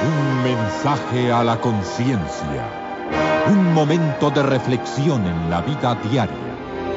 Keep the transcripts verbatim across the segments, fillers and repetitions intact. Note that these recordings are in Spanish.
Un mensaje a la conciencia. Un momento de reflexión en la vida diaria.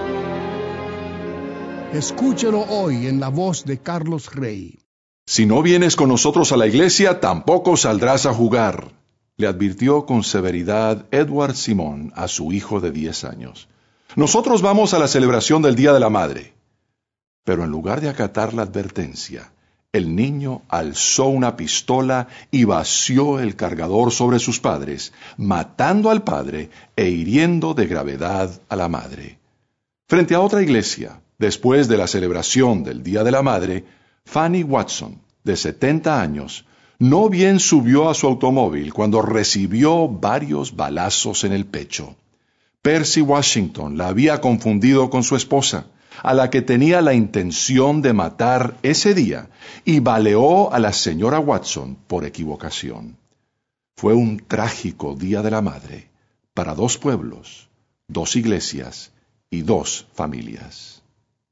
Escúchelo hoy en la voz de Carlos Rey. Si no vienes con nosotros a la iglesia, tampoco saldrás a jugar, le advirtió con severidad Edward Simon a su hijo de diez años. Nosotros vamos a la celebración del Día de la Madre. Pero en lugar de acatar la advertencia, el niño alzó una pistola y vació el cargador sobre sus padres, matando al padre e hiriendo de gravedad a la madre. Frente a otra iglesia, después de la celebración del Día de la Madre, Fanny Watson, de setenta años, no bien subió a su automóvil cuando recibió varios balazos en el pecho. Percy Washington la había confundido con su esposa, a la que tenía la intención de matar ese día, y baleó a la señora Watson por equivocación. Fue un trágico Día de la Madre para dos pueblos, dos iglesias y dos familias.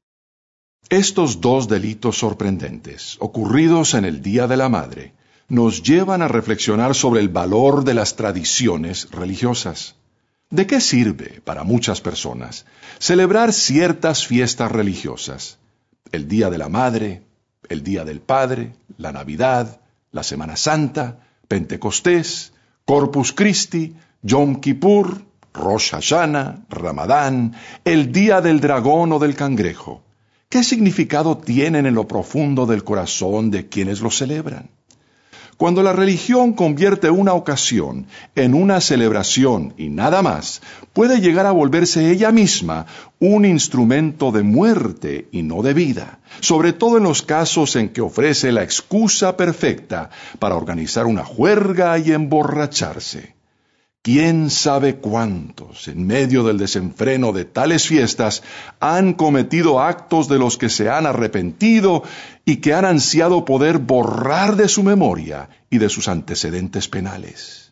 Estos dos delitos sorprendentes, ocurridos en el Día de la Madre, nos llevan a reflexionar sobre el valor de las tradiciones religiosas. ¿De qué sirve para muchas personas celebrar ciertas fiestas religiosas? El Día de la Madre, el Día del Padre, la Navidad, la Semana Santa, Pentecostés, Corpus Christi, Yom Kippur, Rosh Hashanah, Ramadán, el Día del Dragón o del Cangrejo. ¿Qué significado tienen en lo profundo del corazón de quienes lo celebran? Cuando la religión convierte una ocasión en una celebración y nada más, puede llegar a volverse ella misma un instrumento de muerte y no de vida, sobre todo en los casos en que ofrece la excusa perfecta para organizar una juerga y emborracharse. ¿Quién sabe cuántos, en medio del desenfreno de tales fiestas, han cometido actos de los que se han arrepentido y que han ansiado poder borrar de su memoria y de sus antecedentes penales?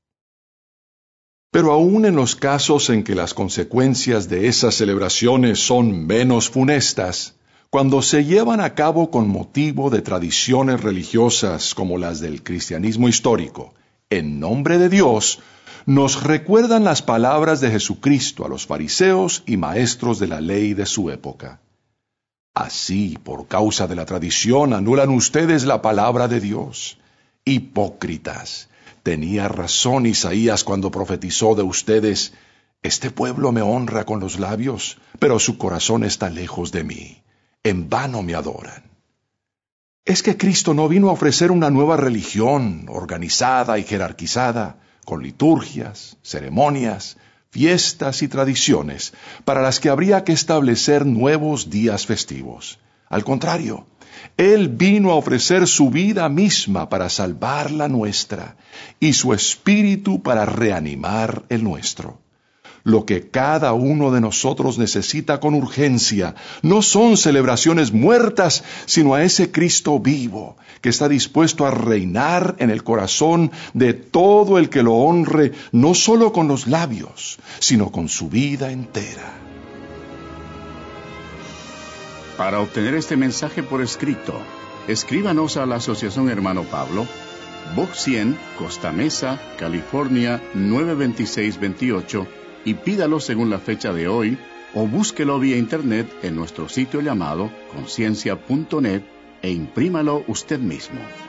Pero aún en los casos en que las consecuencias de esas celebraciones son menos funestas, cuando se llevan a cabo con motivo de tradiciones religiosas como las del cristianismo histórico, en nombre de Dios, nos recuerdan las palabras de Jesucristo a los fariseos y maestros de la ley de su época. Así, por causa de la tradición, anulan ustedes la palabra de Dios. Hipócritas, tenía razón Isaías cuando profetizó de ustedes: este pueblo me honra con los labios, pero su corazón está lejos de mí. En vano me adoran. Es que Cristo no vino a ofrecer una nueva religión, organizada y jerarquizada, con liturgias, ceremonias, fiestas y tradiciones, para las que habría que establecer nuevos días festivos. Al contrario, Él vino a ofrecer su vida misma para salvar la nuestra, y su espíritu para reanimar el nuestro. Lo que cada uno de nosotros necesita con urgencia no son celebraciones muertas, sino a ese Cristo vivo, que está dispuesto a reinar en el corazón de todo el que lo honre, no solo con los labios, sino con su vida entera. Para obtener este mensaje por escrito, escríbanos a la Asociación Hermano Pablo, Box cien, Costa Mesa, California nueve dos seis dos ocho, y pídalo según la fecha de hoy, o búsquelo vía internet en nuestro sitio llamado conciencia punto net e imprímalo usted mismo.